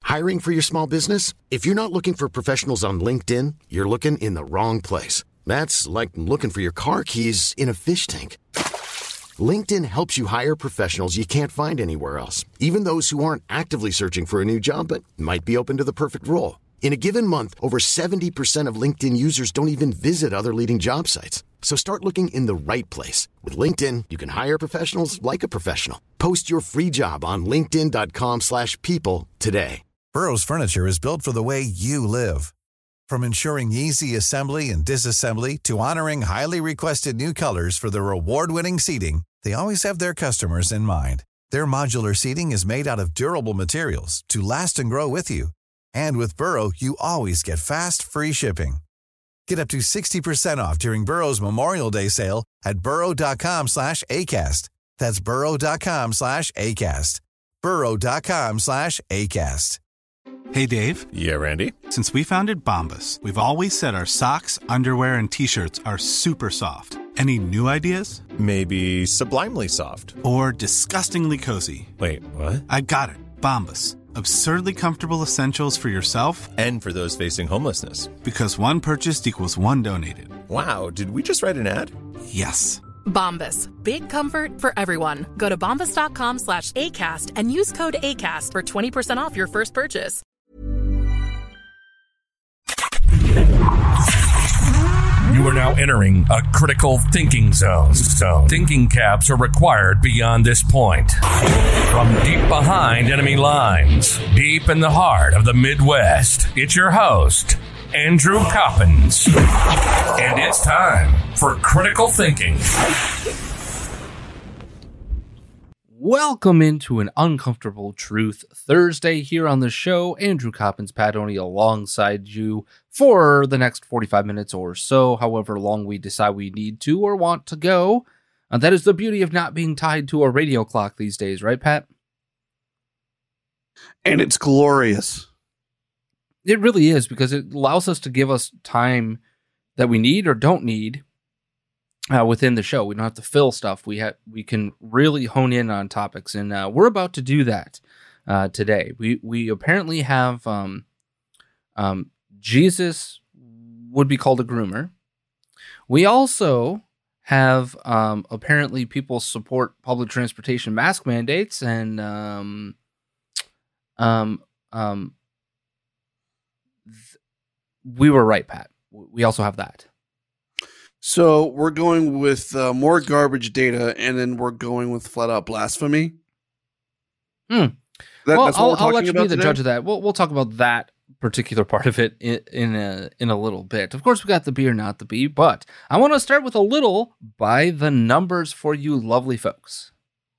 Hiring for your small business? If you're not looking for professionals on LinkedIn, you're looking in the wrong place. That's like looking for your car keys in a fish tank. LinkedIn helps you hire professionals you can't find anywhere else, even those who aren't actively searching for a new job but might be open to the perfect role. In a given month, over 70% of LinkedIn users don't even visit other leading job sites. So start looking in the right place. With LinkedIn, you can hire professionals like a professional. Post your free job on linkedin.com/people today. Burrow's furniture is built for the way you live. From ensuring easy assembly and disassembly to honoring highly requested new colors for their award-winning seating, they always have their customers in mind. Their modular seating is made out of durable materials to last and grow with you. And with Burrow, you always get fast, free shipping. Get up to 60% off during Burrow's Memorial Day sale at burrow.com/ACAST. That's burrow.com/ACAST. burrow.com/ACAST. Hey, Dave. Yeah, Randy. Since we founded Bombas, we've always said our socks, underwear, and T-shirts are super soft. Any new ideas? Maybe sublimely soft. Or disgustingly cozy. Wait, what? I got it. Bombas. Absurdly comfortable essentials for yourself and for those facing homelessness. Because one purchased equals one donated. Wow, did we just write an ad? Yes. Bombas. Big comfort for everyone. Go to bombas.com/ACAST and use code ACAST for 20% off your first purchase. You are now entering a critical thinking zone. Thinking caps are required beyond this point. From deep behind enemy lines, deep in the heart of the Midwest, it's your host, Andrew Coppins. And it's time for Critical Thinking. Welcome into an Uncomfortable Truth Thursday here on the show. Andrew Coppins, Pat Oney alongside you for the next 45 minutes or so, however long we decide we need to or want to go. That is the beauty of not being tied to a radio clock these days, right, Pat? And it's glorious. It really is, because it allows us to give us time that we need or don't need within the show. We don't have to fill stuff. We can really hone in on topics, and we're about to do that today. We apparently have Jesus would be called a groomer. We also have apparently people support public transportation mask mandates, and we were right, Pat. We also have that. So we're going with more garbage data, and then we're going with flat out blasphemy. Well, That's what I'll let you be the today? judge of that. We'll talk about that particular part of it in a little bit. Of course, we got the B or not the B, but I want to start with a little by the numbers for you lovely folks.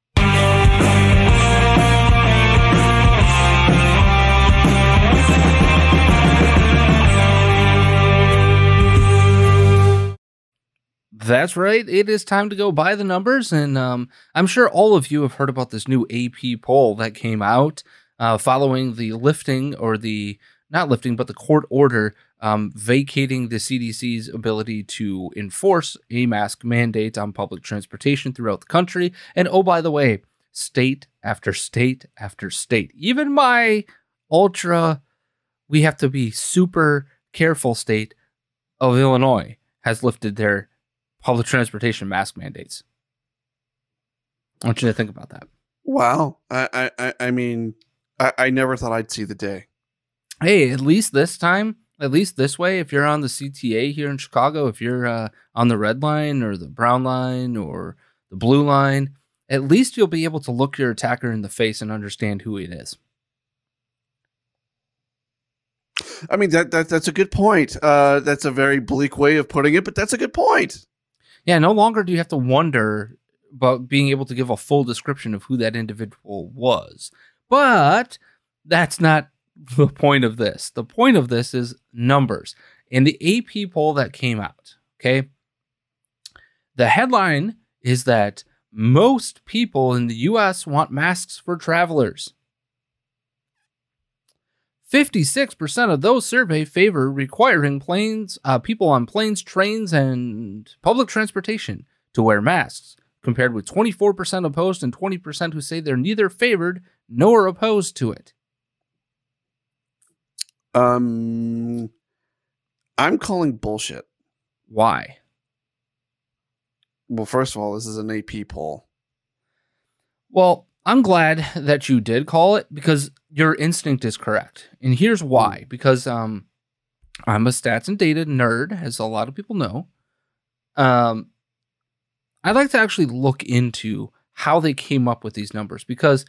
That's right. It is time to go by the numbers, and I'm sure all of you have heard about this new AP poll that came out following the lifting, or the not lifting, but the court order vacating the CDC's ability to enforce a mask mandate on public transportation throughout the country. And oh, by the way, state after state after state, even my we have to be super careful state of Illinois has lifted their public transportation mask mandates. I want you to think about that. Wow. I mean, I never thought I'd see the day. Hey, at least this time, at least this way, if you're on the CTA here in Chicago, if you're on the red line or the brown line or the blue line, at least you'll be able to look your attacker in the face and understand who it is. I mean, that's a good point. That's a very bleak way of putting it, but that's a good point. Yeah, no longer do you have to wonder about being able to give a full description of who that individual was. But that's not the point of this. The point of this is numbers. In the AP poll that came out, okay, the headline is that most people in the U.S. want masks for travelers. 56% of those surveyed favor requiring people on planes, trains, and public transportation to wear masks, compared with 24% opposed and 20% who say they're neither favored nor opposed to it. I'm calling bullshit. Why? Well, first of all, this is an AP poll. Well, I'm glad that you did call it because your instinct is correct. And here's why. Because I'm a stats and data nerd, as a lot of people know. I'd like to actually look into how they came up with these numbers, because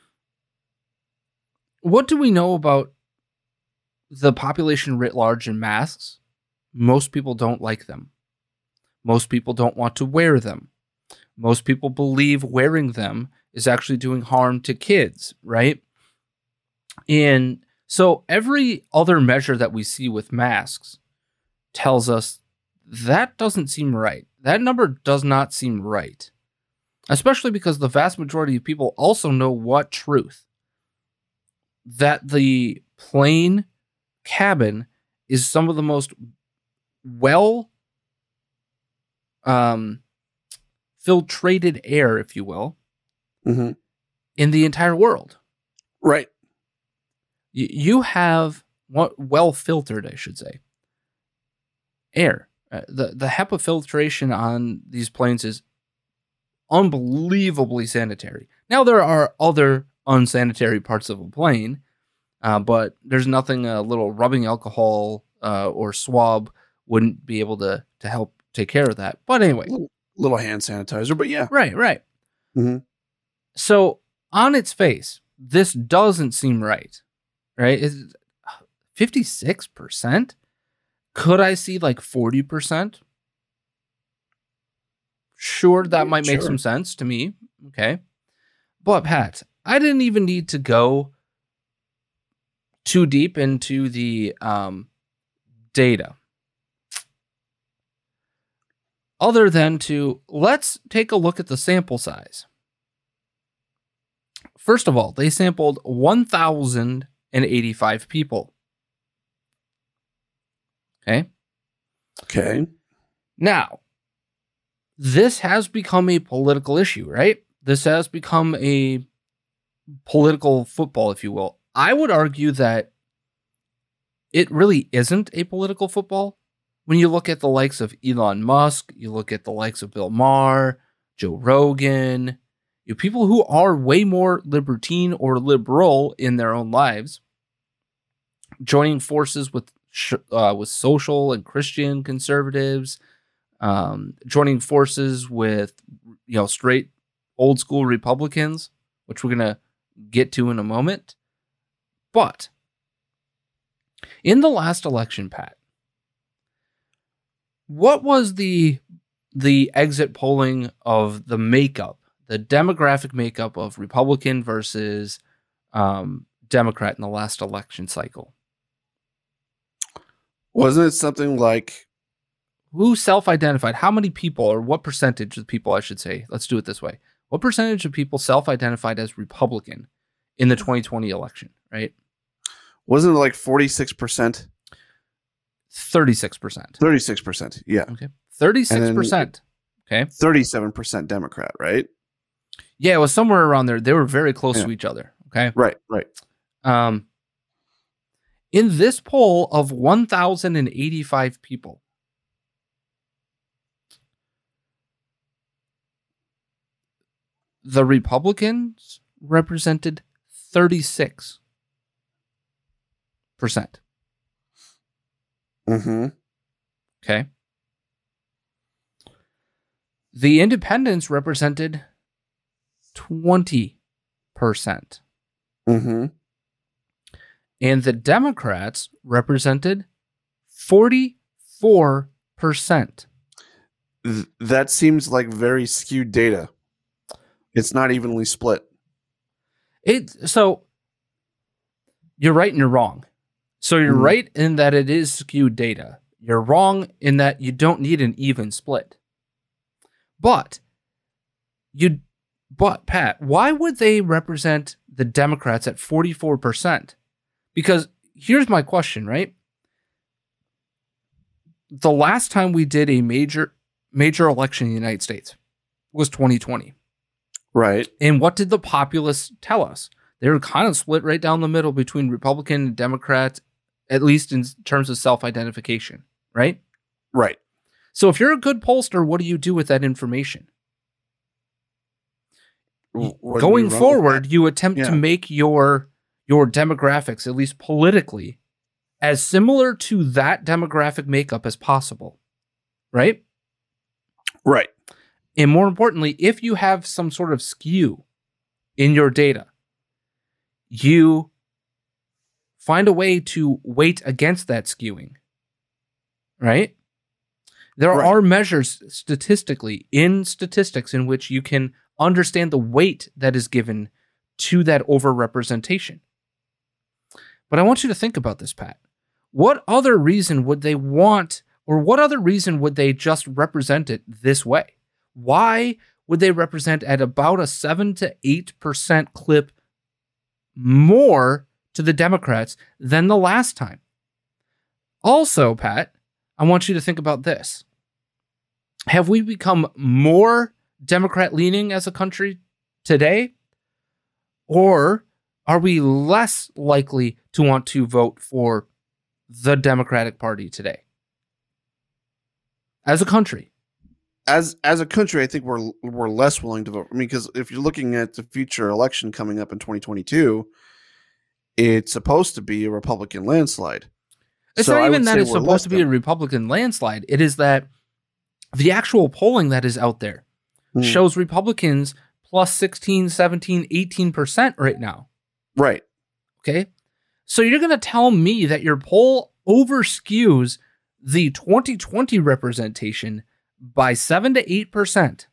what do we know about the population writ large in masks? Most people don't like them. Most people don't want to wear them. Most people believe wearing them is actually doing harm to kids, right? And so every other measure that we see with masks tells us that doesn't seem right. That number does not seem right, especially because the vast majority of people also know what truth? That the plane cabin is some of the most filtrated air, if you will, in the entire world. Right. You have well filtered, I should say, air. The HEPA filtration on these planes is unbelievably sanitary. Now, there are other unsanitary parts of a plane, but there's nothing a little rubbing alcohol or swab wouldn't be able to help take care of that. But anyway. Little hand sanitizer, but yeah. Right. Mm-hmm. So, on its face, this doesn't seem right. Right? 56%? Could I see like 40%? Sure, that might make some sense to me. Okay. But Pat, I didn't even need to go too deep into the data. Other than let's take a look at the sample size. First of all, they sampled 1,085 people. Okay. Now, this has become a political issue, right? This has become a political football, if you will. I would argue that it really isn't a political football. When you look at the likes of Elon Musk, you look at the likes of Bill Maher, Joe Rogan, people who are way more libertine or liberal in their own lives, joining forces with social and Christian conservatives, joining forces with straight old school Republicans, which we're gonna get to in a moment. But in the last election, Pat, what was the exit polling of the demographic makeup of Republican versus Democrat in the last election cycle? Wasn't it something like who self-identified? How many people, or what percentage of people, I should say? Let's do it this way. What percentage of people self-identified as Republican in the 2020 election, right? Wasn't it like 46%? 36%. 36%, yeah. Okay. 36%. Okay. 37% Democrat, right? Yeah, it was somewhere around there. They were very close to each other. Okay. Right. In this poll of 1,085 people, the Republicans represented 36%. Okay. The independents represented 20%. And the Democrats represented 44%. That seems like very skewed data. It's not evenly split. So you're right and you're wrong. So you're right in that it is skewed data. You're wrong in that you don't need an even split. But Pat, why would they represent the Democrats at 44%? Because here's my question, right? The last time we did a major election in the United States was 2020. Right. And what did the populace tell us? They were kind of split right down the middle between Republican and Democrats at least in terms of self-identification, right? Right. So if you're a good pollster, what do you do with that information? Going forward, you attempt to make your demographics, at least politically, as similar to that demographic makeup as possible, right? Right. And more importantly, if you have some sort of skew in your data, you find a way to weight against that skewing, right? There are measures statistically in statistics in which you can understand the weight that is given to that overrepresentation. But I want you to think about this, Pat. What other reason would they want, or what other reason would they just represent it this way? Why would they represent at about a 7 to 8% clip more to the Democrats than the last time? Also, Pat, I want you to think about this. Have we become more Democrat-leaning as a country today? Or are we less likely to want to vote for the Democratic Party today? As a country. As a country, I think we're less willing to vote. I mean, because if you're looking at the future election coming up in 2022, it's supposed to be a Republican landslide. It's not even that it's supposed to be a Republican landslide. It is that the actual polling that is out there shows Republicans plus 16, 17, 18% right now. Right. Okay. So you're going to tell me that your poll overskews the 2020 representation by 7 to 8%.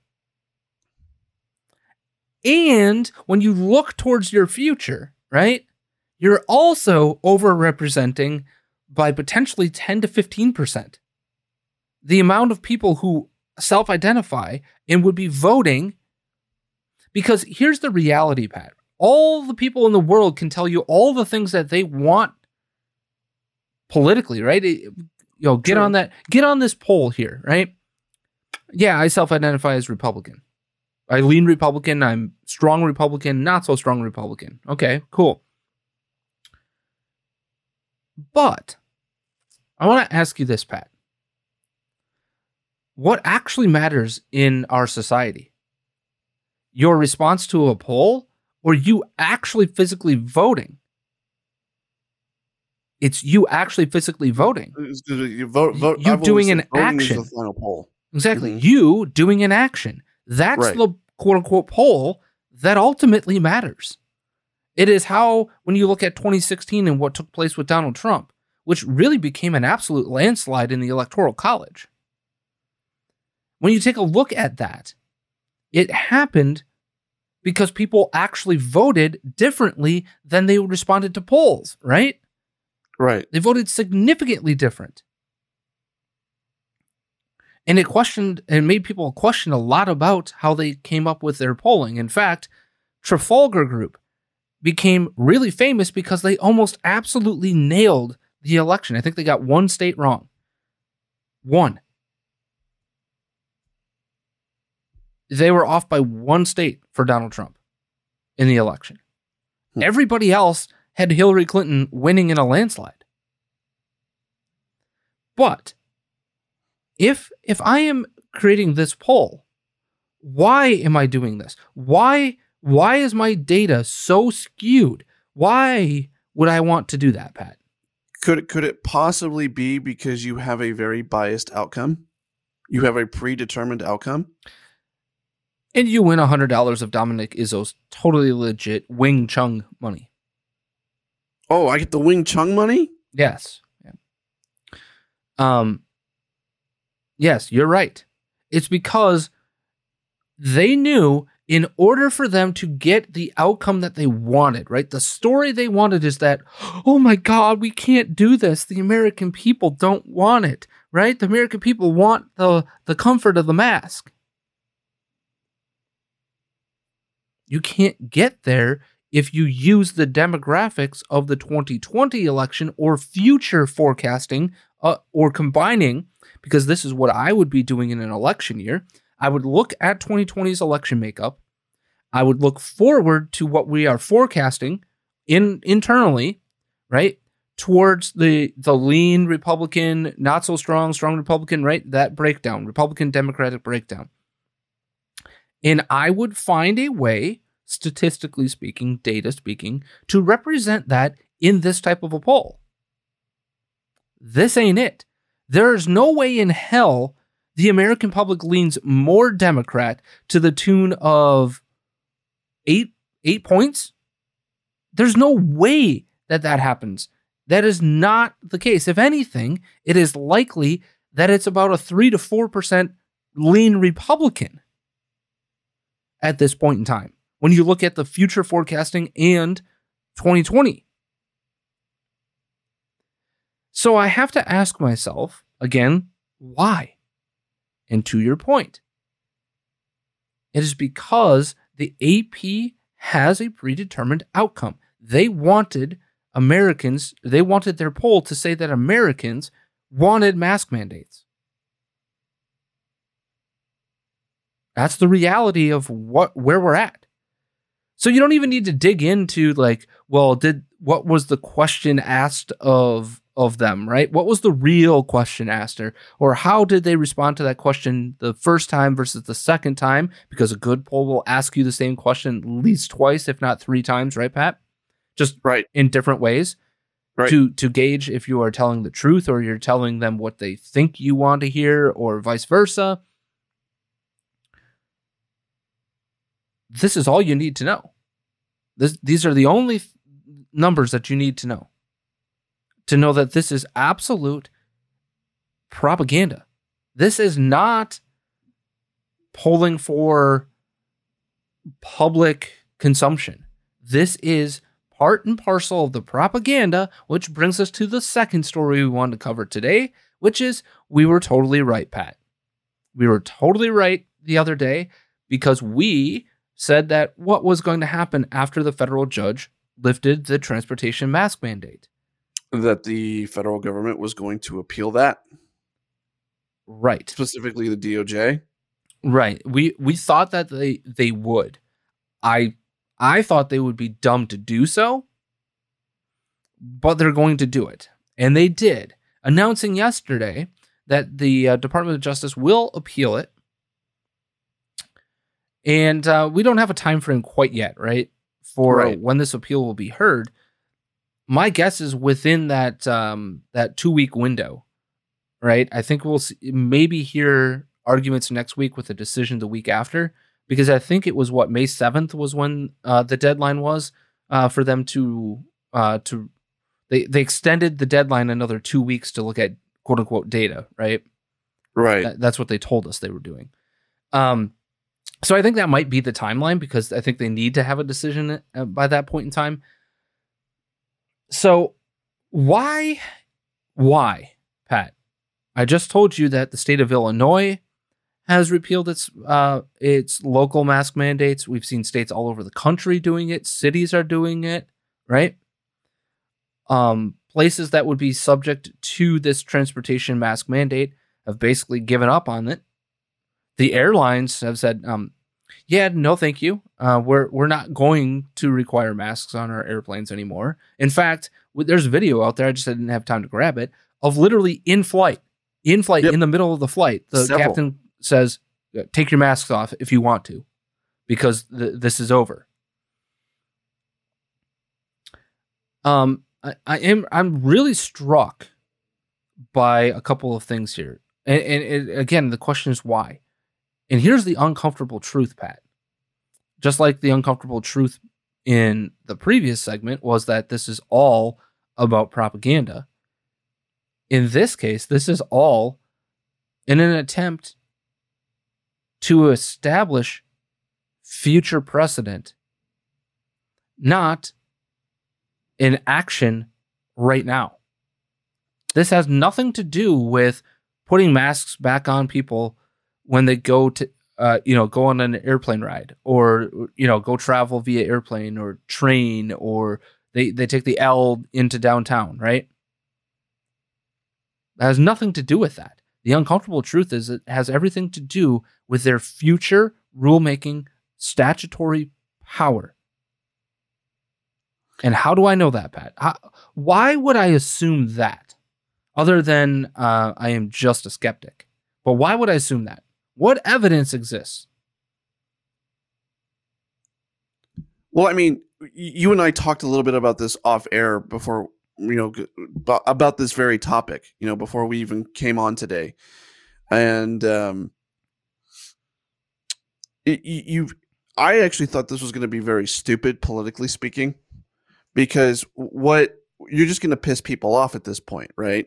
And when you look towards your future, right, you're also overrepresenting by potentially 10 to 15%. The amount of people who self-identify and would be voting, because here's the reality, Pat. All the people in the world can tell you all the things that they want politically, right? Get on this poll here, right? Yeah, I self-identify as Republican. I lean Republican, I'm strong Republican, not so strong Republican. Okay, cool. But I want to ask you this, Pat. What actually matters in our society? Your response to a poll, or you actually physically voting? It's you actually physically voting. You vote. You doing an action. Is the final poll. Exactly. Mm-hmm. You doing an action. That's the quote unquote poll that ultimately matters. It is how, when you look at 2016 and what took place with Donald Trump, which really became an absolute landslide in the Electoral College. When you take a look at that, it happened because people actually voted differently than they responded to polls, right? Right. They voted significantly different. And it made people question a lot about how they came up with their polling. In fact, Trafalgar Group became really famous because they almost absolutely nailed the election. I think they got one state wrong. One. They were off by one state for Donald Trump in the election. Everybody else had Hillary Clinton winning in a landslide. But if I am creating this poll, why am I doing this? Why is my data so skewed? Why would I want to do that, Pat? Could it possibly be because you have a very biased outcome? You have a predetermined outcome? And you win $100 of Dominic Izzo's totally legit Wing Chun money. Oh, I get the Wing Chun money? Yes. Yeah. Yes, you're right. It's because they knew in order for them to get the outcome that they wanted, right? The story they wanted is that, oh my God, we can't do this. The American people don't want it, right? The American people want the comfort of the mask. You can't get there if you use the demographics of the 2020 election or future forecasting or combining, because this is what I would be doing in an election year. I would look at 2020's election makeup. I would look forward to what we are forecasting internally, right, towards the lean Republican, not so strong Republican, right? That breakdown, Republican Democratic breakdown. And I would find a way, statistically speaking, data speaking, to represent that in this type of a poll. This ain't it. There is no way in hell the American public leans more Democrat to the tune of 8 points. There's no way that happens. That is not the case. If anything, it is likely that it's about a 3 to 4% lean Republican at this point in time, when you look at the future forecasting and 2020. So I have to ask myself, again, why? And to your point, it is because the AP has a predetermined outcome. They wanted their poll to say that Americans wanted mask mandates. That's the reality of where we're at. So you don't even need to dig into what was the question asked of them, right? What was the real question asked, or how did they respond to that question the first time versus the second time? Because a good poll will ask you the same question at least twice, if not 3 times, right, Pat? Just right in different ways, right, to gauge if you are telling the truth or you're telling them what they think you want to hear, or vice versa. This is all you need to know. These are the only numbers that you need to know that this is absolute propaganda. This is not polling for public consumption. This is part and parcel of the propaganda, which brings us to the second story we wanted to cover today, which is we were totally right, Pat. We were totally right the other day because we said that what was going to happen after the federal judge lifted the transportation mask mandate. That the federal government was going to appeal that. Right. Specifically the DOJ. Right. We thought that they would. I thought they would be dumb to do so, but they're going to do it. And they did, announcing yesterday that the Department of Justice will appeal it. And we don't have a time frame quite yet, right? For when this appeal will be heard. My guess is within that 2-week window, right? I think we'll maybe hear arguments next week with a decision the week after, because I think it was May 7th was when the deadline was for them to they extended the deadline another 2 weeks to look at quote unquote data, right? Right. That's what they told us they were doing. So I think that might be the timeline, because I think they need to have a decision by that point in time. So why, Pat? I just told you that the state of Illinois has repealed its local mask mandates. We've seen states all over the country doing it. Cities are doing it, right? Places that would be subject to this transportation mask mandate have basically given up on it. The airlines have said, yeah, no, thank you. We're not going to require masks on our airplanes anymore. In fact, there's a video out there, I just didn't have time to grab it, of literally in flight, yep. In the middle of the flight, the captain says, take your masks off if you want to, because this is over. I'm really struck by a couple of things here. And again, the question is why? And here's the uncomfortable truth, Pat. Just like the uncomfortable truth in the previous segment was that this is all about propaganda. In this case, this is all in an attempt to establish future precedent, not in action right now. This has nothing to do with putting masks back on people when they go to, go on an airplane ride, or, go travel via airplane or train, or they take the L into downtown, right? That has nothing to do with that. The uncomfortable truth is it has everything to do with their future rulemaking statutory power. And how do I know that, Pat? Why would I assume that? Other than I am just a skeptic. But why would I assume that? What evidence exists? Well, I mean, you and I talked a little bit about this off air before, about this very topic, before we even came on today. And I actually thought this was going to be very stupid, politically speaking, because you're just going to piss people off at this point, right?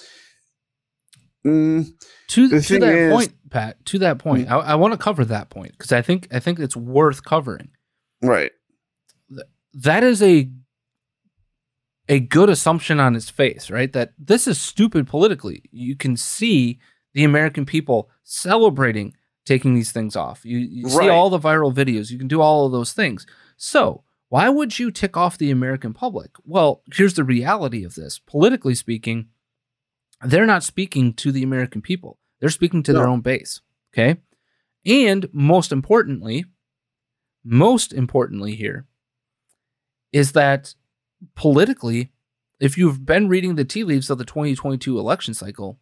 To that point, Pat. To that point, I want to cover that point because I think it's worth covering. Right. That is a good assumption on its face, right? That this is stupid politically. You can see the American people celebrating taking these things off. You see all the viral videos. You can do all of those things. So why would you tick off the American public? Well, here's the reality of this. Politically speaking, they're not speaking to the American people. They're speaking to their own base. Okay. And most importantly here is that politically, if you've been reading the tea leaves of the 2022 election cycle,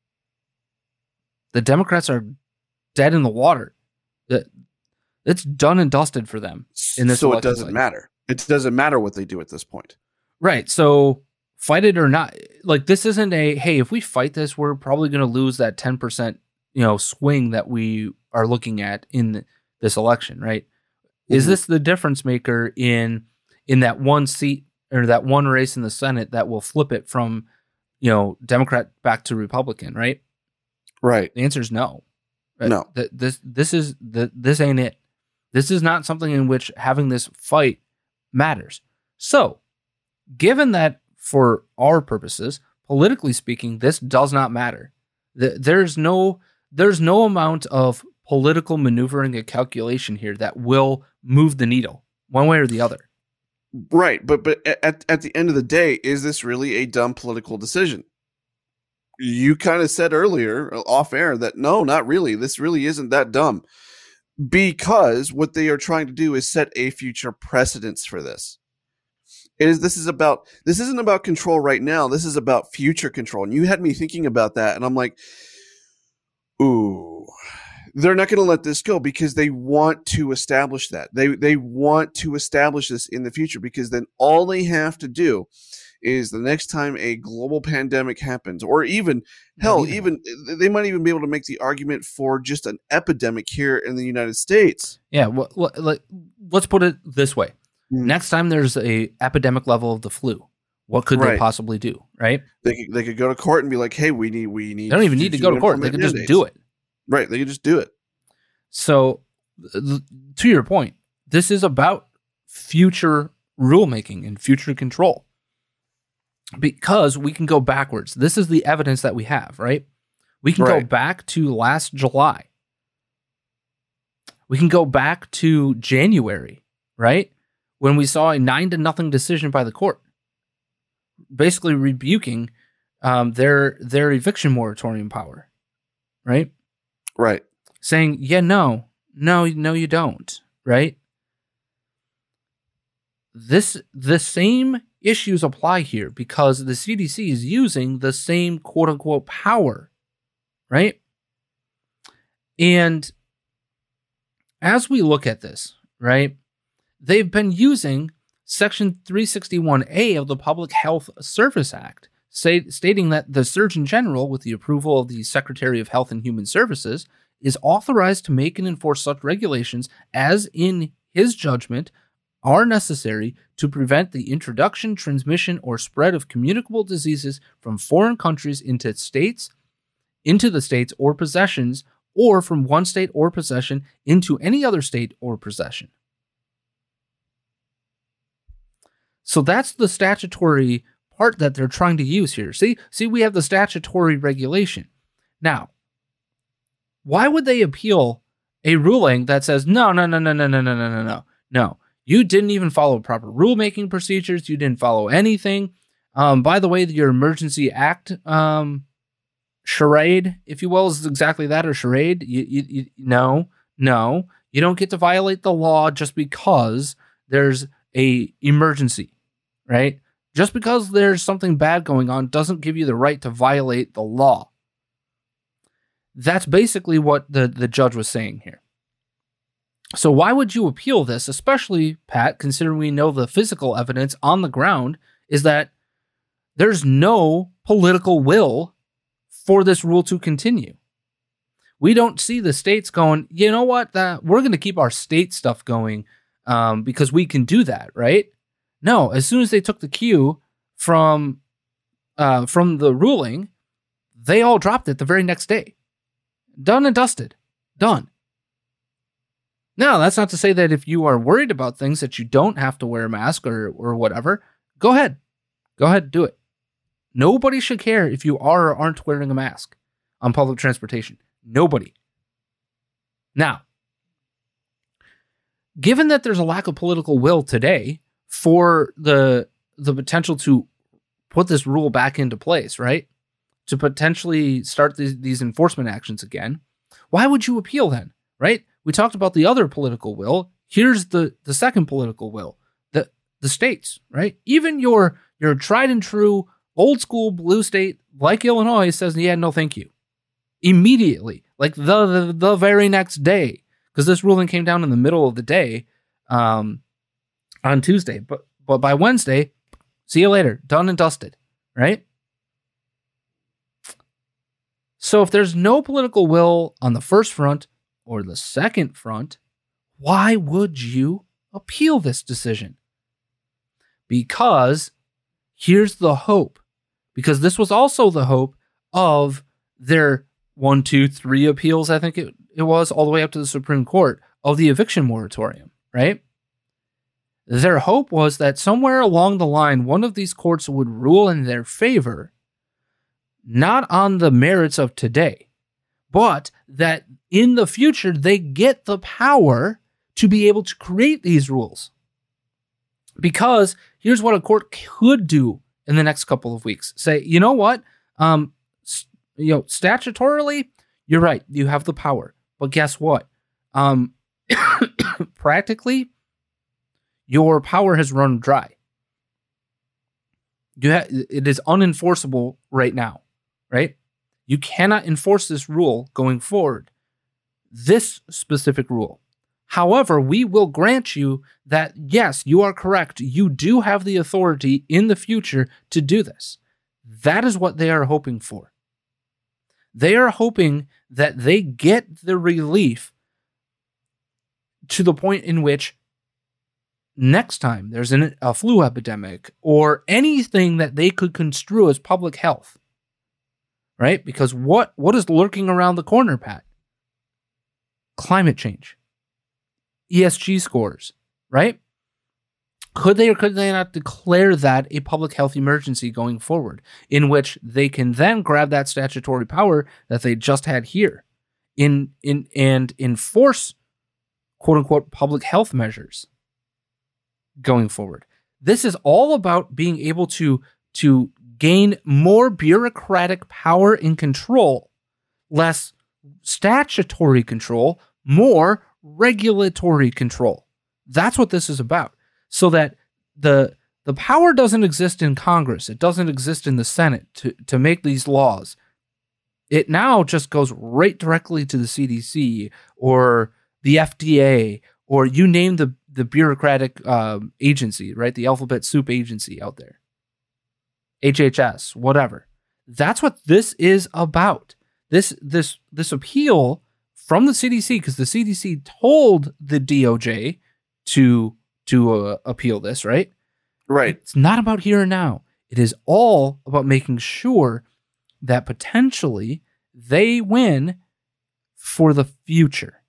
the Democrats are dead in the water. It's done and dusted for them in this. So it doesn't matter. It doesn't matter what they do at this point. Right. So fight it or not. Like, this isn't hey, if we fight this, we're probably going to lose that 10%, swing that we are looking at in this election, right? Mm-hmm. Is this the difference maker in that one seat or that one race in the Senate that will flip it from, Democrat back to Republican, right? Right. The answer is no. Right? No. This ain't it. This is not something in which having this fight matters. So, given that for our purposes, politically speaking, this does not matter. There's no amount of political maneuvering and calculation here that will move the needle one way or the other. Right, but at the end of the day, is this really a dumb political decision? You kind of said earlier off air that no, not really. This really isn't that dumb, because what they are trying to do is set a future precedence for this. This isn't about control right now. This is about future control. And you had me thinking about that, and I'm like, ooh, they're not going to let this go because they want to establish that. They want to establish this in the future, because then all they have to do is the next time a global pandemic happens, or even they might even be able to make the argument for just an epidemic here in the United States. Yeah. Well, let's put it this way. Next time there's a epidemic level of the flu, what could they possibly do? Right? They could go to court and be like, "Hey, we need." They don't even need to go to court. They could just do it. Right? They could just do it. So, to your point, this is about future rulemaking and future control, because we can go backwards. This is the evidence that we have, right? We can go back to last July. We can go back to January, right? When we saw a 9-0 decision by the court, basically rebuking their eviction moratorium power, right? Right. Saying, no, you don't, right? The same issues apply here because the CDC is using the same quote unquote power, right? And as we look at this, right, they've been using Section 361A of the Public Health Service Act, stating that the Surgeon General, with the approval of the Secretary of Health and Human Services, is authorized to make and enforce such regulations as, in his judgment, are necessary to prevent the introduction, transmission, or spread of communicable diseases from foreign countries into the states or possessions, or from one state or possession into any other state or possession. So that's the statutory part that they're trying to use here. See, we have the statutory regulation. Now, why would they appeal a ruling that says, no, you didn't even follow proper rulemaking procedures, you didn't follow anything. By the way, your Emergency Act charade, if you will, is exactly that, a charade. No, you don't get to violate the law just because there's a emergency. right? Just because there's something bad going on doesn't give you the right to violate the law. That's basically what the judge was saying here. So why would you appeal this, especially, Pat, considering we know the physical evidence on the ground is that there's no political will for this rule to continue. We don't see the states going, you know what, we're going to keep our state stuff going because we can do that, right? No, as soon as they took the cue from the ruling, they all dropped it the very next day. Done and dusted. Done. Now, that's not to say that if you are worried about things that you don't have to wear a mask or whatever, go ahead. Go ahead, do it. Nobody should care if you are or aren't wearing a mask on public transportation. Nobody. Now, given that there's a lack of political will today for the potential to put this rule back into place, right? To potentially start these enforcement actions again, why would you appeal then, right? We talked about the other political will. Here's the second political will, the states, right? Even your tried and true old school blue state like Illinois says, yeah, no, thank you. Immediately, like the very next day, because this ruling came down in the middle of the day on Tuesday. But by Wednesday, see you later, done and dusted, right? So if there's no political will on the first front or the second front, why would you appeal this decision? Because here's the hope. Because this was also the hope of their 1, 2, 3 appeals, I think it was, all the way up to the Supreme Court of the eviction moratorium, right? Their hope was that somewhere along the line, one of these courts would rule in their favor, not on the merits of today, but that in the future, they get the power to be able to create these rules. Because here's what a court could do in the next couple of weeks. Say, you know what? Statutorily, you're right. You have the power. But guess what? Practically, your power has run dry. It is unenforceable right now, right? You cannot enforce this rule going forward. This specific rule. However, we will grant you that, yes, you are correct. You do have the authority in the future to do this. That is what they are hoping for. They are hoping that they get the relief to the point in which next time there's a flu epidemic or anything that they could construe as public health, right? Because what is lurking around the corner, Pat? Climate change. ESG scores, right? Could they or could they not declare that a public health emergency going forward, in which they can then grab that statutory power that they just had here and enforce quote unquote public health measures going forward? This is all about being able to gain more bureaucratic power and control, less statutory control, more regulatory control. That's what this is about. So that the power doesn't exist in Congress. It doesn't exist in the Senate to make these laws. It now just goes right directly to the CDC or the FDA or you name the bureaucratic agency, right? The alphabet soup agency out there. HHS, whatever. That's what this is about. This appeal from the CDC, because the CDC told the DOJ to appeal this, right? Right. It's not about here and now. It is all about making sure that potentially they win for the future.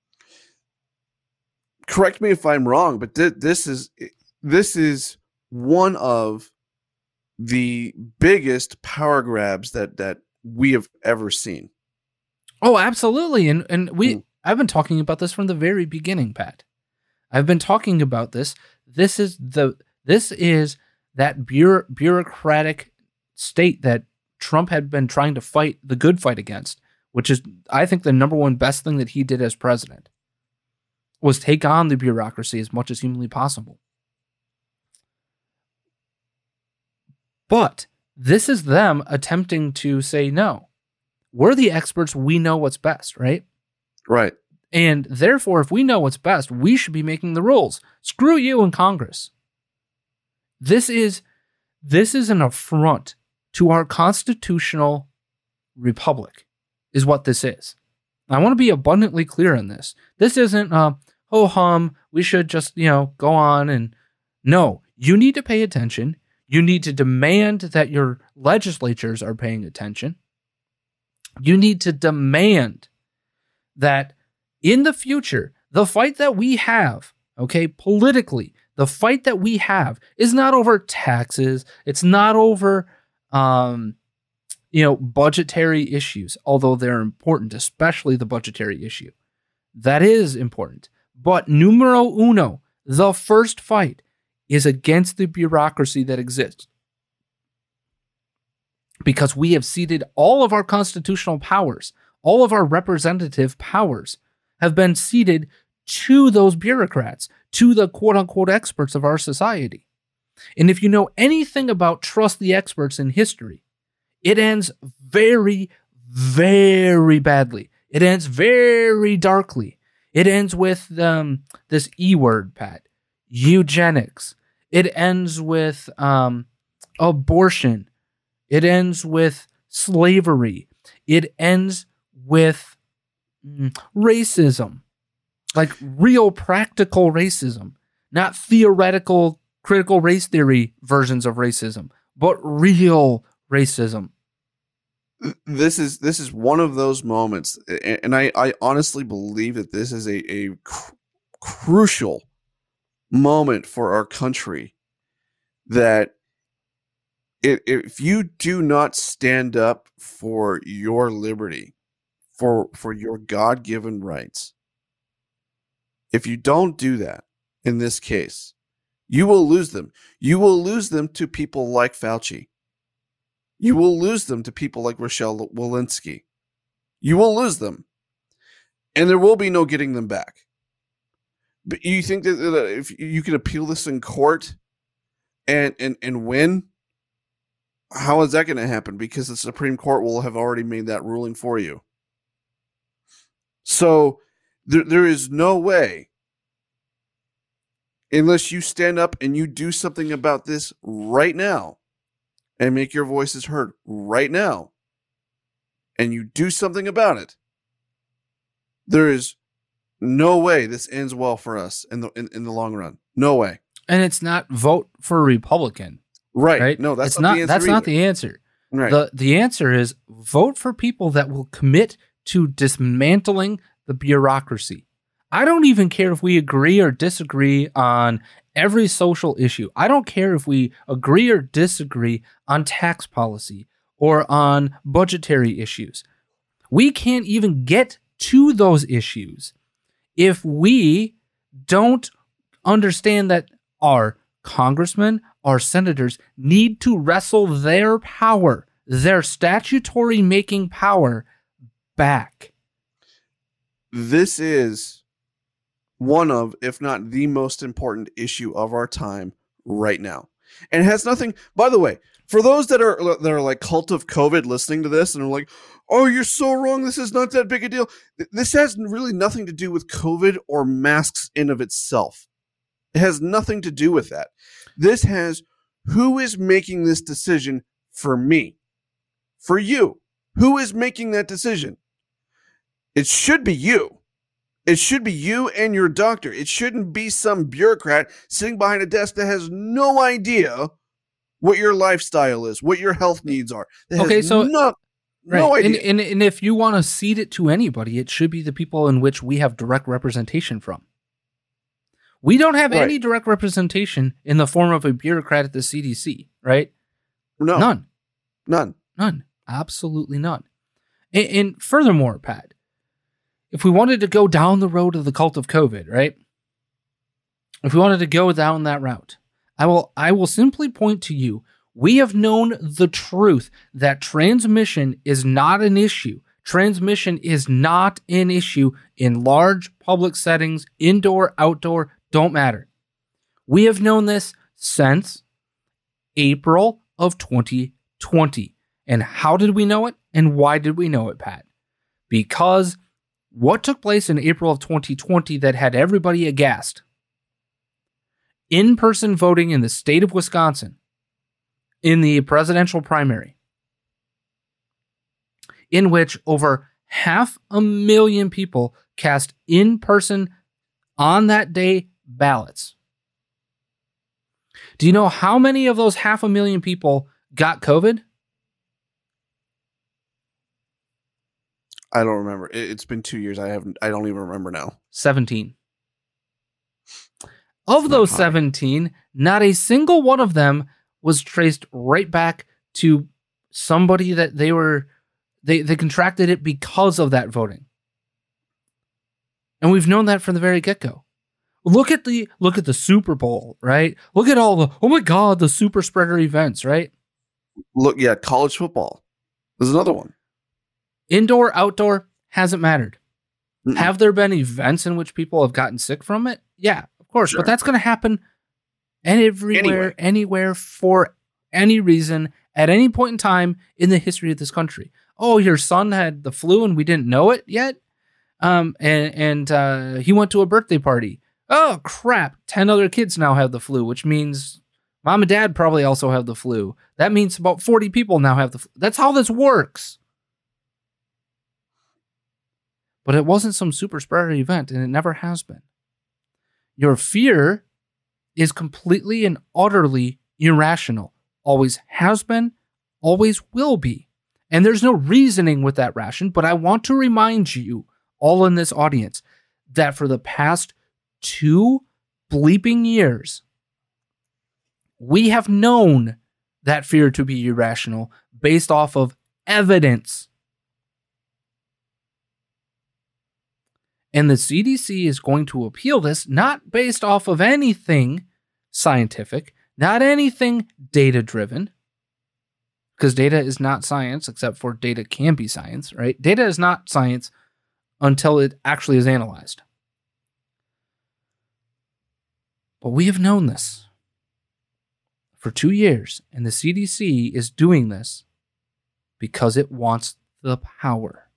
Correct me if I'm wrong, but this is one of the biggest power grabs that we have ever seen. Oh, absolutely. And I've been talking about this from the very beginning, Pat. I've been talking about this. This is that bureaucratic state that Trump had been trying to fight the good fight against, which is, I think, the number one best thing that he did as president was take on the bureaucracy as much as humanly possible. But this is them attempting to say, no, we're the experts. We know what's best, right? Right. And therefore, if we know what's best, we should be making the rules. Screw you in Congress. This is an affront to our constitutional republic, is what this is. I want to be abundantly clear on this. This isn't ho-hum, we should just, go on and... No, you need to pay attention. You need to demand that your legislatures are paying attention. You need to demand that in the future, the fight that we have, politically, the fight that we have is not over taxes. It's not over, budgetary issues, although they're important, especially the budgetary issue. That is important. But numero uno, the first fight, is against the bureaucracy that exists. Because we have ceded all of our constitutional powers, all of our representative powers have been ceded to those bureaucrats, to the quote-unquote experts of our society. And if you know anything about trust the experts in history, it ends very, very badly. It ends very darkly. It ends with this E word, Pat. Eugenics. It ends with abortion. It ends with slavery. It ends with racism, like real practical racism, not theoretical critical race theory versions of racism, but real racism. This is one of those moments, and I honestly believe that this is a crucial moment for our country, that if you do not stand up for your liberty, for your God-given rights, if you don't do that in this case, you will lose them. You will lose them to people like Fauci. You will lose them to people like Rochelle Walensky. You will lose them. And there will be no getting them back. But you think that if you can appeal this in court and win, how is that going to happen? Because the Supreme Court will have already made that ruling for you. So there is no way, unless you stand up and you do something about this right now and make your voices heard right now, and you do something about it, there is no way this ends well for us in the long run. No way. And it's not vote for a Republican. Right. No, that's not the answer. That's not the answer. Right. The answer is vote for people that will commit to dismantling the bureaucracy. I don't even care if we agree or disagree on every social issue. I don't care if we agree or disagree on tax policy or on budgetary issues. We can't even get to those issues if we don't understand that our congressmen, our senators need to wrestle their power, their statutory making power, back. This is one of, if not the most important issue of our time right now. And it has nothing, by the way, for those that are like cult of COVID listening to this and are like, oh, you're so wrong, this is not that big a deal. This has really nothing to do with COVID or masks in of itself. It has nothing to do with that. This has, who is making this decision for me? For you. Who is making that decision? It should be you. It should be you and your doctor. It shouldn't be some bureaucrat sitting behind a desk that has no idea what your lifestyle is, what your health needs are. No idea. And if you want to cede it to anybody, it should be the people in which we have direct representation from. We don't have any direct representation in the form of a bureaucrat at the CDC, right? No. None. Absolutely none. And furthermore, Pat, if we wanted to go down the road of the cult of COVID, right? If we wanted to go down that route, I will simply point to you. We have known the truth that transmission is not an issue. Transmission is not an issue in large public settings, indoor, outdoor, don't matter. We have known this since April of 2020. And how did we know it? And why did we know it, Pat? Because what took place in April of 2020 that had everybody aghast? In-person voting in the state of Wisconsin in the presidential primary, in which over 500,000 people cast in-person on that day ballots. Do you know how many of those 500,000 people got COVID? I don't remember. It's been 2 years. I don't even remember now. 17. Of those 17, not a single one of them was traced right back to somebody that they contracted it because of that voting. And we've known that from the very get-go. Look at the Super Bowl, right? Look at all oh my God, the super spreader events, right? Look, yeah, college football. There's another one. Indoor, outdoor, hasn't mattered. Mm-mm. Have there been events in which people have gotten sick from it? Yeah, of course. Sure. But that's going to happen everywhere, anywhere, for any reason, at any point in time in the history of this country. Oh, your son had the flu and we didn't know it yet? And he went to a birthday party. Oh, crap. 10 other kids now have the flu, which means mom and dad probably also have the flu. That means about 40 people now have the flu. That's how this works. But it wasn't some super spreader event, and it never has been. Your fear is completely and utterly irrational. Always has been, always will be. And there's no reasoning with that ration, but I want to remind you, all in this audience, that for the past 2 bleeping years, we have known that fear to be irrational based off of evidence. And the CDC is going to appeal this, not based off of anything scientific, not anything data-driven, because data is not science, except for data can be science, right? Data is not science until it actually is analyzed. But we have known this for 2 years, and the CDC is doing this because it wants the power.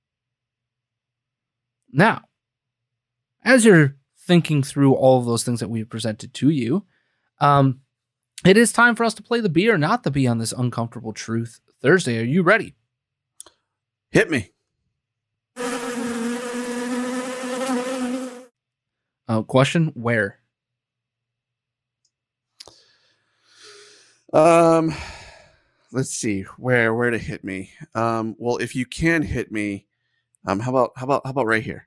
Now, as you're thinking through all of those things that we've presented to you, it is time for us to play the be or not the be on this Uncomfortable Truth Thursday. Are you ready? Hit me. Question, where? Let's see where to hit me. Well, if you can hit me, how about right here?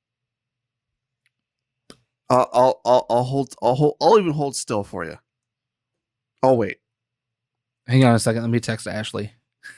I'll even hold still for you. I'll wait. Hang on a second. Let me text Ashley.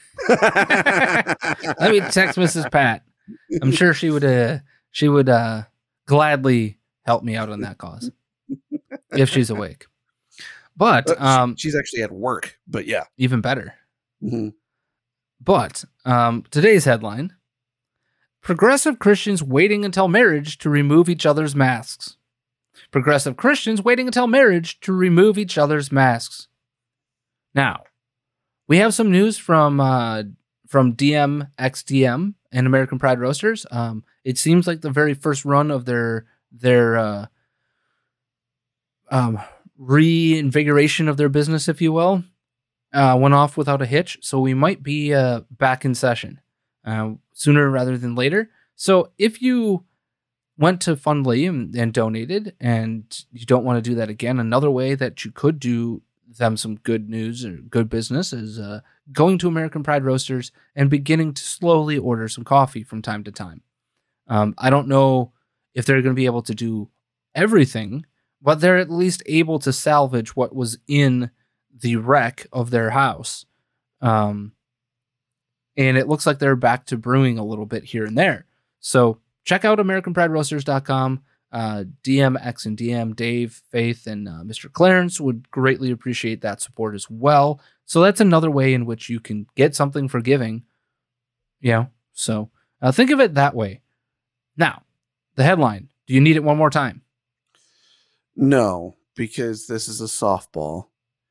Let me text Mrs. Pat. I'm sure she would gladly help me out on that cause if she's awake. But she's actually at work. But yeah, even better. Mm-hmm. But today's headline: Progressive Christians waiting until marriage to remove each other's masks. Progressive Christians waiting until marriage to remove each other's masks. Now, we have some news from DMXDM and American Pride Roasters. It seems like the very first run of their reinvigoration of their business, if you will, went off without a hitch. So we might be back in session sooner rather than later. So if you went to Fundly and donated, and you don't want to do that again, another way that you could do them some good news or good business is going to American Pride Roasters and beginning to slowly order some coffee from time to time. I don't know if they're going to be able to do everything, but they're at least able to salvage what was in the wreck of their house. And it looks like they're back to brewing a little bit here and there. So check out AmericanPrideRoasters.com. DMX and DM, Dave, Faith, and Mr. Clarence would greatly appreciate that support as well. So that's another way in which you can get something for giving. So think of it that way. Now, the headline. Do you need it one more time? No, because this is a softball.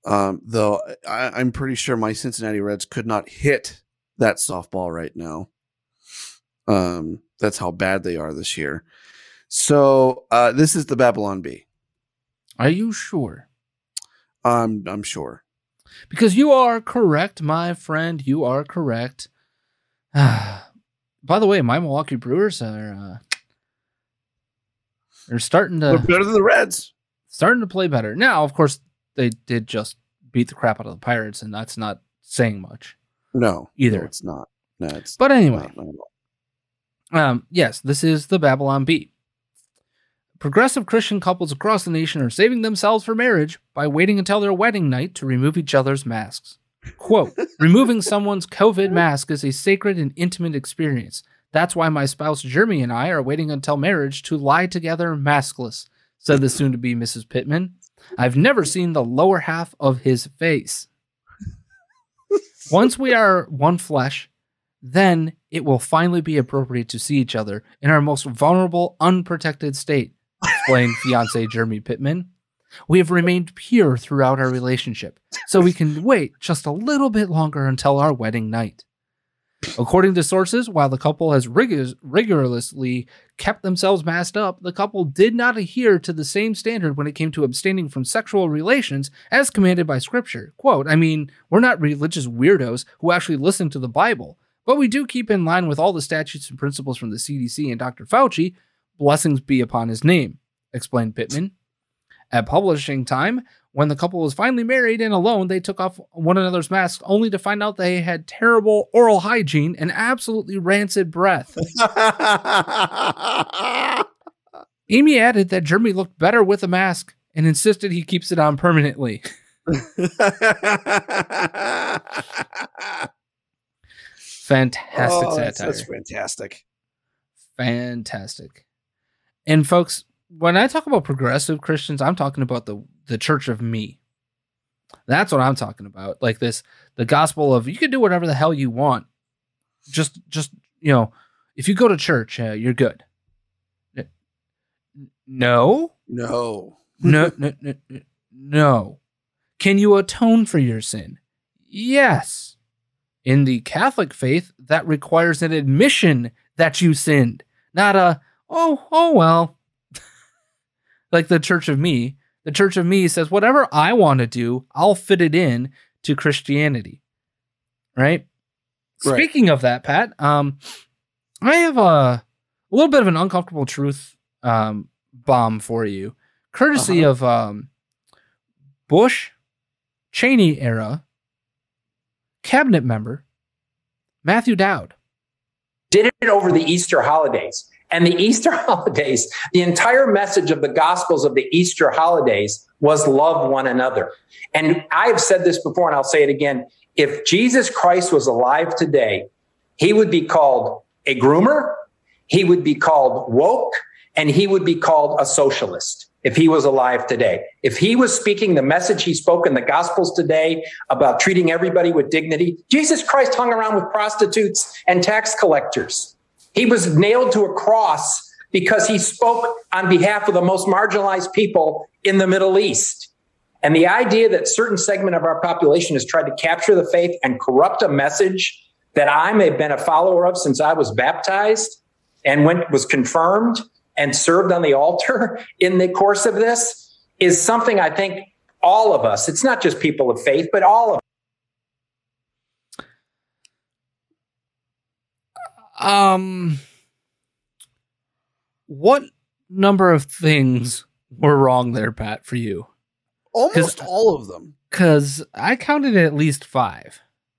Though I'm pretty sure my Cincinnati Reds could not hit that softball right now. That's how bad they are this year. So this is the Babylon Bee. Are you sure? I'm sure. Because you are correct, my friend. You are correct. By the way, my Milwaukee Brewers are they're starting to... They're better than the Reds. Starting to play better. Now, of course, they did just beat the crap out of the Pirates, and that's not saying much. No. Either. No, it's not. No, it's but anyway. Not yes, this is the Babylon Bee. Progressive Christian couples across the nation are saving themselves for marriage by waiting until their wedding night to remove each other's masks. Quote, removing someone's COVID mask is a sacred and intimate experience. That's why my spouse Jeremy and I are waiting until marriage to lie together maskless, said the soon-to-be Mrs. Pittman. I've never seen the lower half of his face. Once we are one flesh, then it will finally be appropriate to see each other in our most vulnerable, unprotected state, explained fiancé Jeremy Pittman. We have remained pure throughout our relationship, so we can wait just a little bit longer until our wedding night. According to sources, while the couple has rigorously kept themselves masked up, the couple did not adhere to the same standard when it came to abstaining from sexual relations as commanded by Scripture. Quote, I mean, we're not religious weirdos who actually listen to the Bible, but we do keep in line with all the statutes and principles from the CDC and Dr. Fauci. Blessings be upon his name, explained Pittman. At publishing time, when the couple was finally married and alone, they took off one another's masks only to find out they had terrible oral hygiene and absolutely rancid breath. Amy added that Jeremy looked better with a mask and insisted he keeps it on permanently. Fantastic satire. That's fantastic. Fantastic. And folks, when I talk about progressive Christians, I'm talking about the church of me. That's what I'm talking about. Like this, the gospel of you can do whatever the hell you want. Just if you go to church, you're good. No. Can you atone for your sin? Yes. In the Catholic faith, that requires an admission that you sinned, not a, oh well. Like the church of me. The church of me says, whatever I want to do, I'll fit it in to Christianity. Right? Speaking of that, Pat, I have a little bit of an uncomfortable truth bomb for you. Courtesy of Bush, Cheney era cabinet member, Matthew Dowd. Did it over the Easter holidays. And the Easter holidays, the entire message of the Gospels of the Easter holidays was love one another. And I've said this before, and I'll say it again. If Jesus Christ was alive today, he would be called a groomer, he would be called woke, and he would be called a socialist if he was alive today. If he was speaking the message he spoke in the Gospels today about treating everybody with dignity, Jesus Christ hung around with prostitutes and tax collectors. He was nailed to a cross because he spoke on behalf of the most marginalized people in the Middle East. And the idea that certain segment of our population has tried to capture the faith and corrupt a message that I may have been a follower of since I was baptized and was confirmed and served on the altar in the course of this is something I think all of us, it's not just people of faith, but all of us. What number of things were wrong there, Pat, for you? Almost all of them. Because I counted at least 5.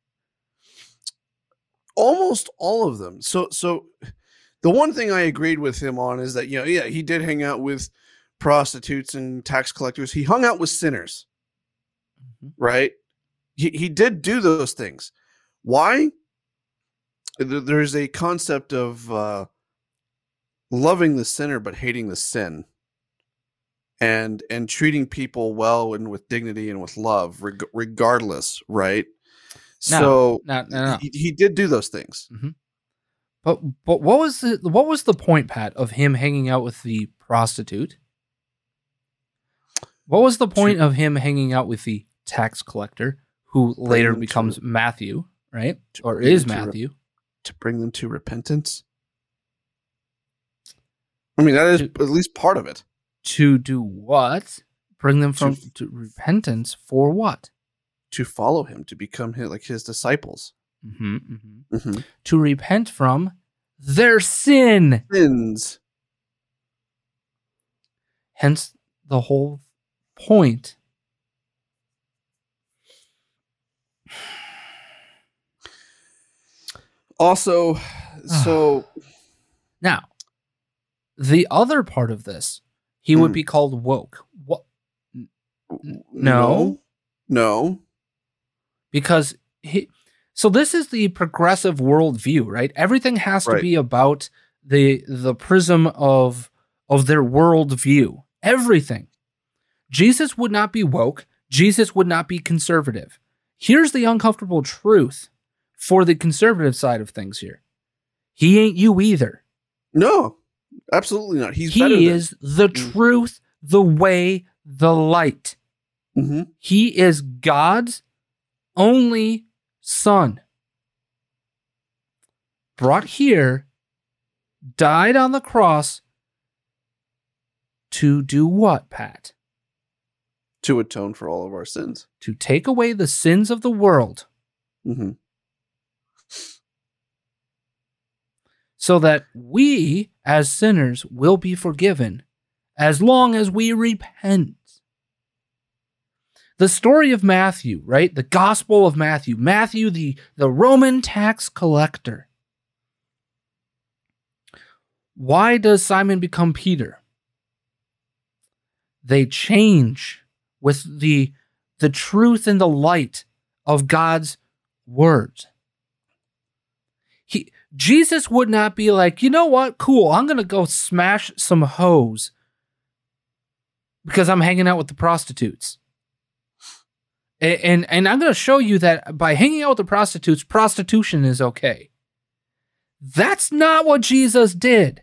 Almost all of them. So the one thing I agreed with him on is that, he did hang out with prostitutes and tax collectors. He hung out with sinners, right? He did do those things. Why? There's a concept of loving the sinner but hating the sin, and treating people well and with dignity and with love, regardless, right? No. He did do those things. Mm-hmm. But what was the point, Pat, of him hanging out with the prostitute? What was the point of him hanging out with the tax collector, who later becomes Matthew, right? Or is Matthew. To bring them to repentance? I mean, that is at least part of it. To do what? Bring them to repentance for what? To follow him, to become his disciples. To repent from their sins. Hence the whole point. Also, so now the other part of this, he would be called woke. What? No. Because so this is the progressive worldview, right? Everything has to be about the prism of their worldview. Everything. Jesus would not be woke. Jesus would not be conservative. Here's the uncomfortable truth for the conservative side of things here. He ain't you either. No, absolutely not. He is the truth, the way, the light. He is God's only Son. Brought here, died on the cross to do what, Pat? To atone for all of our sins. To take away the sins of the world. So that we, as sinners, will be forgiven as long as we repent. The story of Matthew, right? The Gospel of Matthew. Matthew, the Roman tax collector. Why does Simon become Peter? They change with the truth and the light of God's word. Jesus would not be like, you know what? Cool, I'm going to go smash some hoes because I'm hanging out with the prostitutes. And I'm going to show you that by hanging out with the prostitutes, prostitution is okay. That's not what Jesus did.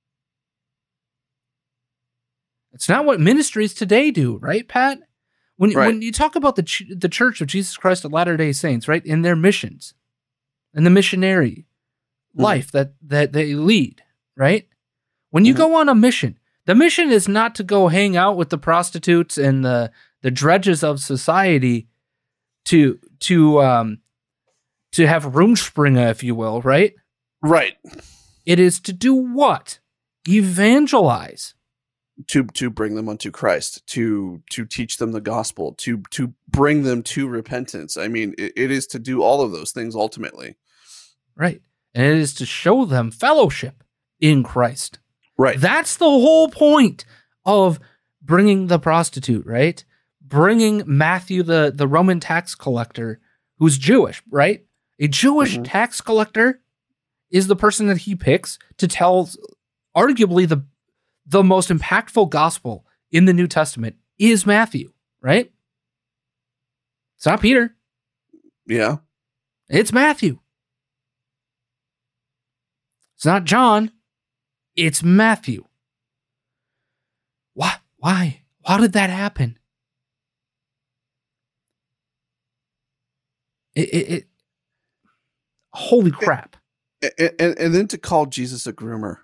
It's not what ministries today do, right, Pat? When you talk about the Church of Jesus Christ of Latter-day Saints, right, in their missions, and the missionary life that they lead, right? When you go on a mission, the mission is not to go hang out with the prostitutes and the dredges of society to have Rumspringa, if you will, right? Right. It is to do what? Evangelize. To bring them unto Christ, to teach them the gospel, to bring them to repentance. I mean, it is to do all of those things ultimately. Right. And it is to show them fellowship in Christ. Right. That's the whole point of bringing the prostitute, right? Bringing Matthew, the Roman tax collector, who's Jewish, right? A Jewish tax collector is the person that he picks to tell arguably the most impactful gospel in the New Testament is Matthew, right? It's not Peter. Yeah. It's Matthew. It's not John. It's Matthew. Why? How did that happen? Holy crap. And then to call Jesus a groomer.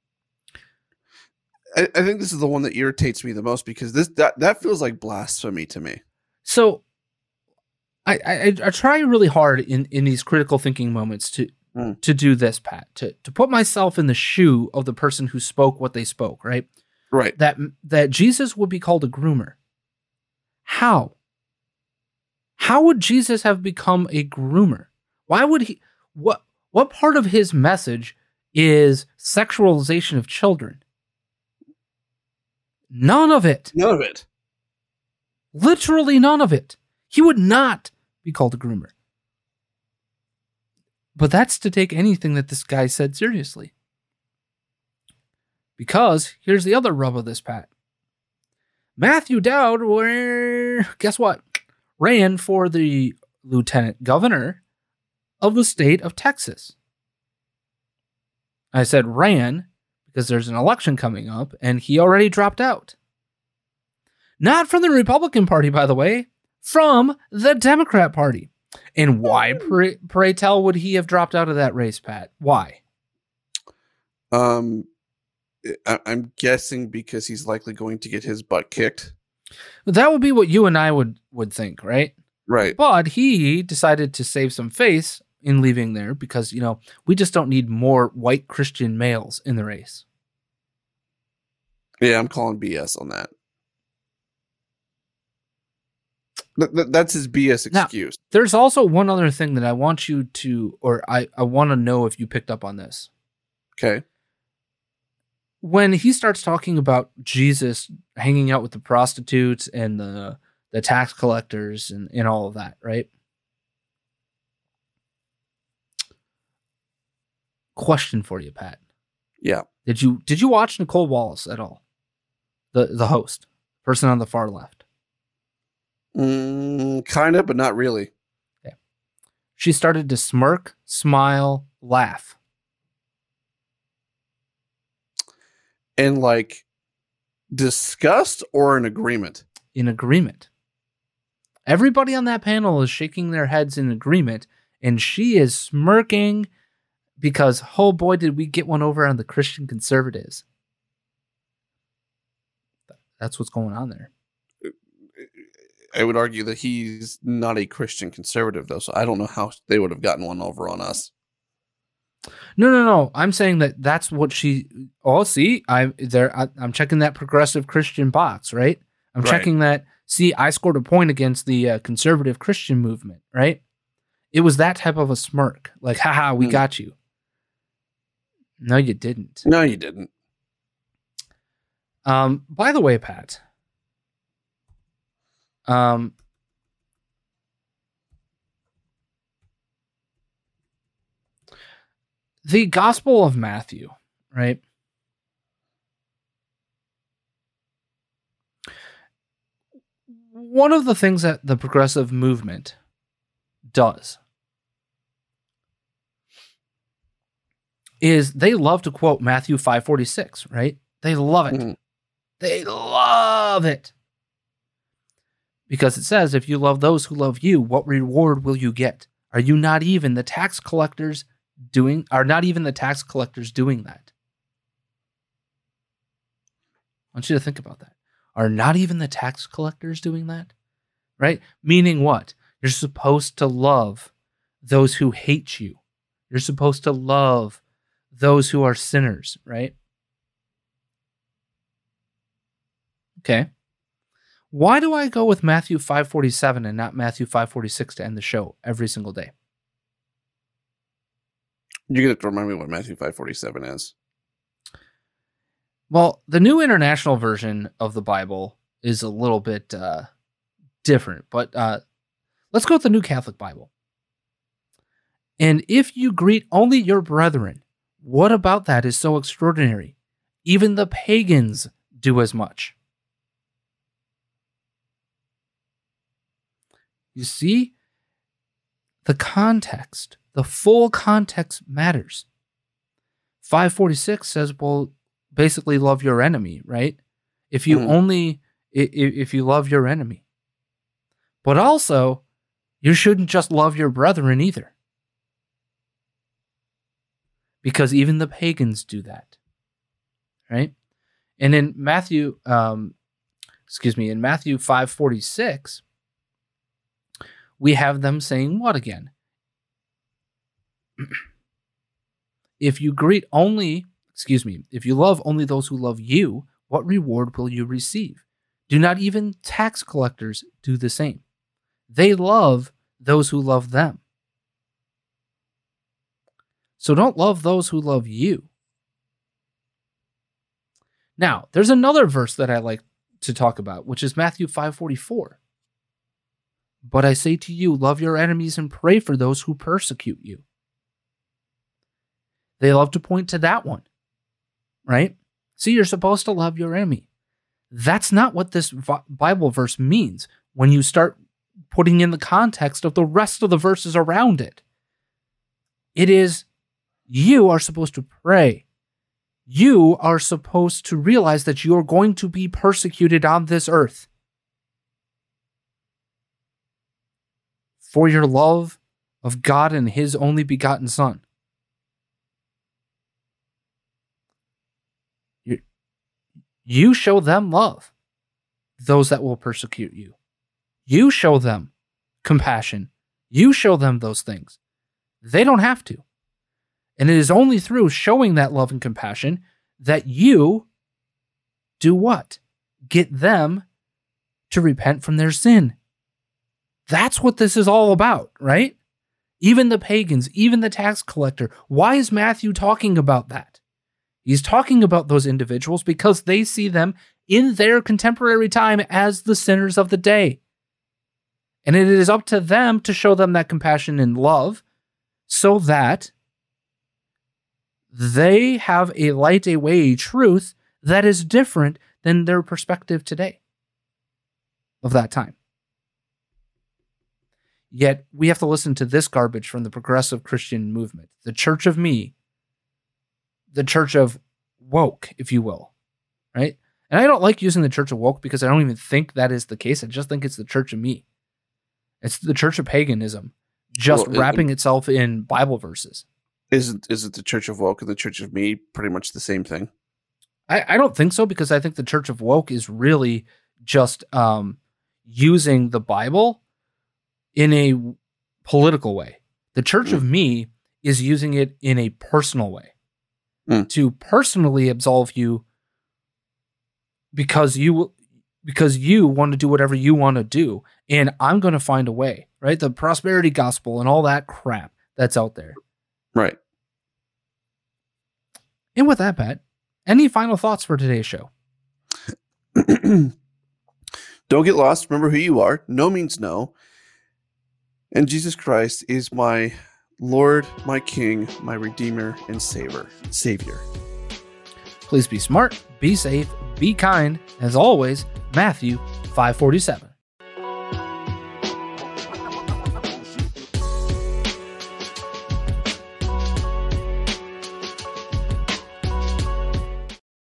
I think this is the one that irritates me the most because that feels like blasphemy to me. So I try really hard in these critical thinking moments to do this, Pat, to put myself in the shoe of the person who spoke what they spoke, right? Right. That Jesus would be called a groomer. How? How would Jesus have become a groomer? Why would he? What part of his message is sexualization of children? None of it. None of it. Literally none of it. He would not be called a groomer. But that's to take anything that this guy said seriously. Because here's the other rub of this, Pat. Matthew Dowd, guess what? Ran for the lieutenant governor of the state of Texas. I said ran because there's an election coming up, and he already dropped out. Not from the Republican Party, by the way, from the Democrat Party. And why, pray tell, would he have dropped out of that race, Pat? Why? I'm guessing because he's likely going to get his butt kicked. That would be what you and I would think, right? Right. But he decided to save some face in leaving there because, we just don't need more white Christian males in the race. Yeah, I'm calling BS on that. That's his BS excuse. Now, there's also one other thing that I want you to, or I want to know if you picked up on this. Okay. When he starts talking about Jesus hanging out with the prostitutes and the tax collectors and all of that, right? Question for you, Pat. Yeah. Did you watch Nicole Wallace at all? The host, person on the far left. Kind of, but not really. Okay. She started to smirk, smile, laugh. In like disgust or in agreement? In agreement. Everybody on that panel is shaking their heads in agreement, and she is smirking because, oh boy, did we get one over on the Christian conservatives. That's what's going on there. I would argue that he's not a Christian conservative, though, so I don't know how they would have gotten one over on us. No. I'm saying that's what she. Oh, see, I'm checking that progressive Christian box, right? I'm checking that. See, I scored a point against the conservative Christian movement, right? It was that type of a smirk, like, haha, we got you. No, you didn't. No, you didn't. By the way, Pat. The Gospel of Matthew, right? One of the things that the progressive movement does is they love to quote Matthew 5:46, right? They love it. Mm-hmm. They love it. Because it says, if you love those who love you, what reward will you get? Are not even the tax collectors doing that? I want you to think about that. Are not even the tax collectors doing that? Right? Meaning what? You're supposed to love those who hate you. You're supposed to love those who are sinners, right? Okay. Why do I go with Matthew 5:47 and not Matthew 5:46 to end the show every single day? You're going to remind me what Matthew 5:47 is. Well, the New International Version of the Bible is a little bit different, but let's go with the New Catholic Bible. And if you greet only your brethren, what about that is so extraordinary? Even the pagans do as much. You see, the context, the full context matters. 5:46 says, well, basically love your enemy, right? If you if you love your enemy. But also, you shouldn't just love your brethren either. Because even the pagans do that, right? And in Matthew, in Matthew 5:46, we have them saying what again? If you love only those who love you, what reward will you receive? Do not even tax collectors do the same? They love those who love them. So don't love those who love you. Now, there's another verse that I like to talk about, which is Matthew 5:44. But I say to you, love your enemies and pray for those who persecute you. They love to point to that one, right? See, you're supposed to love your enemy. That's not what this Bible verse means when you start putting in the context of the rest of the verses around it. It is, you are supposed to pray. You are supposed to realize that you're going to be persecuted on this earth. for your love of God and his only begotten Son. You show them love, those that will persecute you. You show them compassion. You show them those things. They don't have to. And it is only through showing that love and compassion that you do what? Get them to repent from their sin. That's what this is all about, right? Even the pagans, even the tax collector. Why is Matthew talking about that? He's talking about those individuals because they see them in their contemporary time as the sinners of the day. And it is up to them to show them that compassion and love so that they have a light, a way, a truth that is different than their perspective today of that time. Yet we have to listen to this garbage from the progressive Christian movement, the church of me, the church of woke, if you will, right? And I don't like using the church of woke because I don't even think that is the case. I just think it's the church of me. It's the church of paganism, just wrapping itself in Bible verses. Isn't the church of woke and the church of me pretty much the same thing? I don't think so, because I think the church of woke is really just using the Bible in a political way. The church of me is using it in a personal way to personally absolve you because you want to do whatever you want to do, and I'm going to find a way, right? The prosperity gospel and all that crap that's out there. Right. And with that, Pat, any final thoughts for today's show? Don't get lost. Remember who you are. No means no. And Jesus Christ is my Lord, my King, my Redeemer, and Savior. Please be smart, be safe, be kind. As always, Matthew 5:47.